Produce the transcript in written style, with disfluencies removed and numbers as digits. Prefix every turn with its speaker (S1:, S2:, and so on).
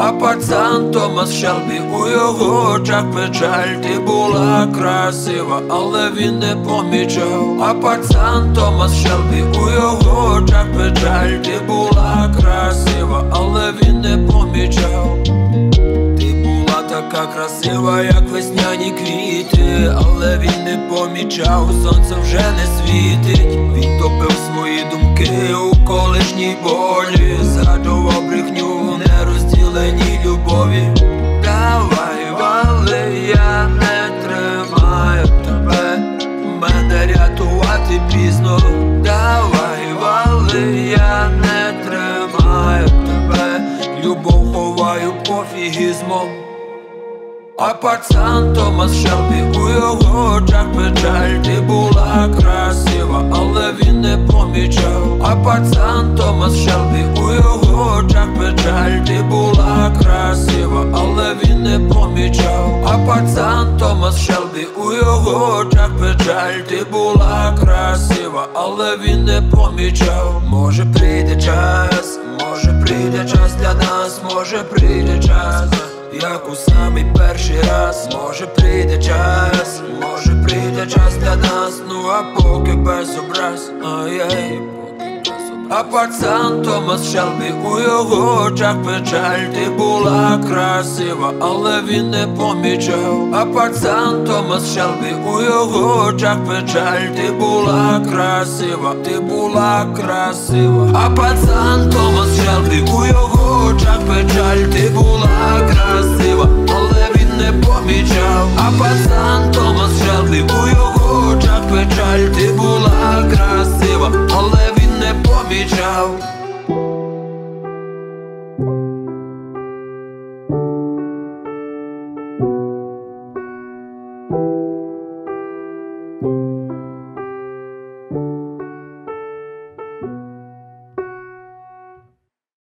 S1: А пацан Томас Шелбі, у його очах печаль. Ти була красива, але він не помічав. А пацан Томас Шелбі, у його очах печаль. Ти була красива, але він не помічав. Ти була така красива, як весняні квіти, але він не помічав, сонце вже не світить. Він топив свої думки у колишній болі, згадував брехню в нерозділеній любові. Давай, вали, я не тримаю тебе, мене рятувати пізно. Давай, вали, я не тримаю тебе, любов ховаю пофігізмом. А пацан Томас Шелбі, у його очах печаль. Ти була красива, але він не помічав. А пацан Томас Шелбі, у його очах печаль. Ти була красива, але він не помічав. А пацан Томас Шелбі, у його очах печаль. Ти була красива, але він не помічав. Може прийде час, може прийде час для нас, може прийде час, як у самий перший раз. Може прийде час, може прийде час для нас. Ну а поки без образ, ай-яй. А пацан Томас Шелбі, у його очах печаль. Ти була красива, але він не помічав. А пацан Томас Шелбі, у його очах печаль. Ти була красива, ти була красива. А пацан Томас Шелбі, у його очах печаль. Ти була красива, але він не помічав. А пацан Томас Шелбі, у його очах печаль. Ти була